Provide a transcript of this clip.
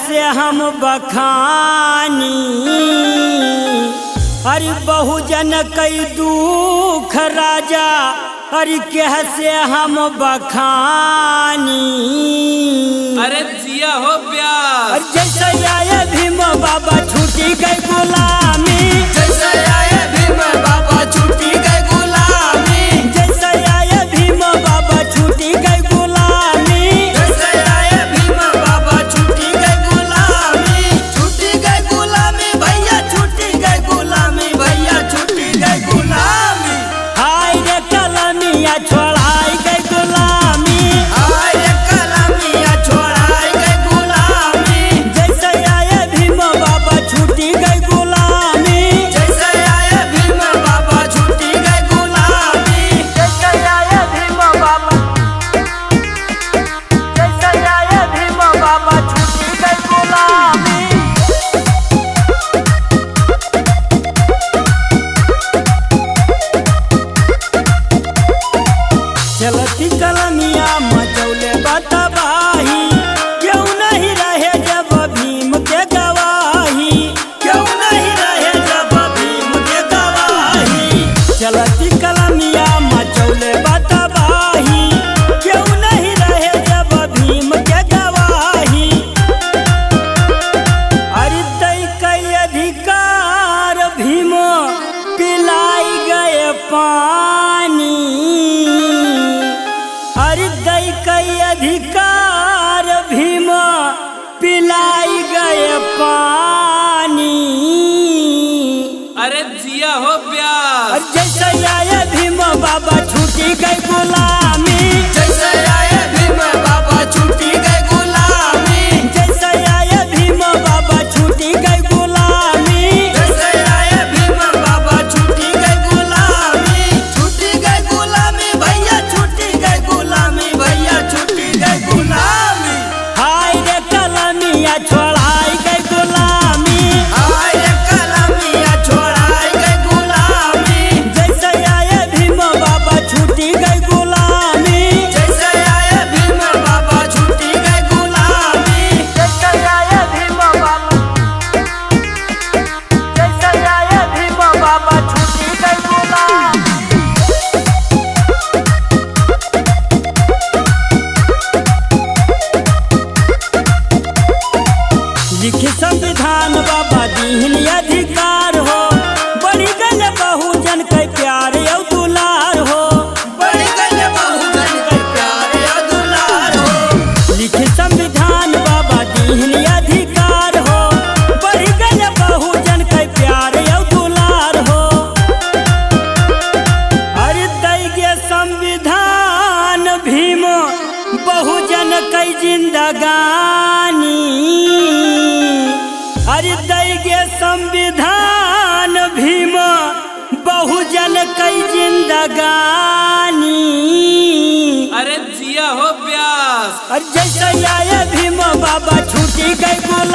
से हम बखानी। अरे बहुजन कई दुख राजा, अरे कह से हम बखानी। अरे जिया हो प्यार। जैसे आए भीम बाबा छूटी गई गुलामी, जैसे आए भीम बाबा छूटी गई गुलामी। जैसे आए भीम बाबा छूटी गई गुलामी। जैसे आए भीम बाबा छूटी गई गुलामी। छूटी गई गुलामी भैया, छूटी गई गुलामी भैया, छूटी गई गुलामी। हाय रे कलमिया छोड़ाई गई गुलामी। हाय रे कलमिया छोड़ाई गई गुलामी। जैसे आए भीम बाबा छूटी गई गुलामी। जैसे आए भीम बाबा छूटी गई गुलामी। जैसे आए भीम बाबा, जैसे आए भीम बाबा छूटी गई गुलामी। चलती कलमिया मचौले बतबाही, क्यों नहीं रहे जब भीम के गवाही। क्यों नहीं रहे जब भीम के गवाही। चलती कलमिया मचौले बतबाही, क्यों नहीं रहे जब भीम के गवाही। अरे दई कई अधिकार भीम पिलाई गए पानी। अरे दई कई अधिकार भीम पिलाई गए पानी। अरे जिया हो प्यार। जैसे आए भीम बाबा छूटी गई गुलामी। जैसे आए भीम बाबा छूटी गई गुलामी। जैसे आए भीम बाबा छूटी गई गुलामी। जैसे आए भीम बाबा छूटी गई गुलामी। छूटी गई गुलामी भैया, छूटी गई गुलामी भैया, छूटी गई गुलामी। हाय रे कलमिया छोड़ाई गई गुलामी। हाय रे कलमिया छोड़ाई गई गुलामी। जैसे आए भीम बाबा छूटी गई गुलामी। जैसे आए भीम बाबा छूटी गई गुलामी। जैसे आए भीम बाबा, जैसे आए भीम बाबा छूटी गई गुलामी। लिखी संविधान बाबा दीन अधिकार हो, बड़ी गल बहुजन के प्यार और दुलार हो। बड़ी गल बहुजन के प्यार या दुलार हो। लिखी संविधान बाबा दीन अधिकार हो, बड़ी गल बहुजन के प्यार और दुलार हो। अरे दैगे संविधान भीम बहुजन के जिंदगानी। अरे दैगे संविधान भीम बहुजन के जिंदगानी। अरे जिया हो प्यास। अरे जैसे आए भीम बाबा छूटी गई गुलामी।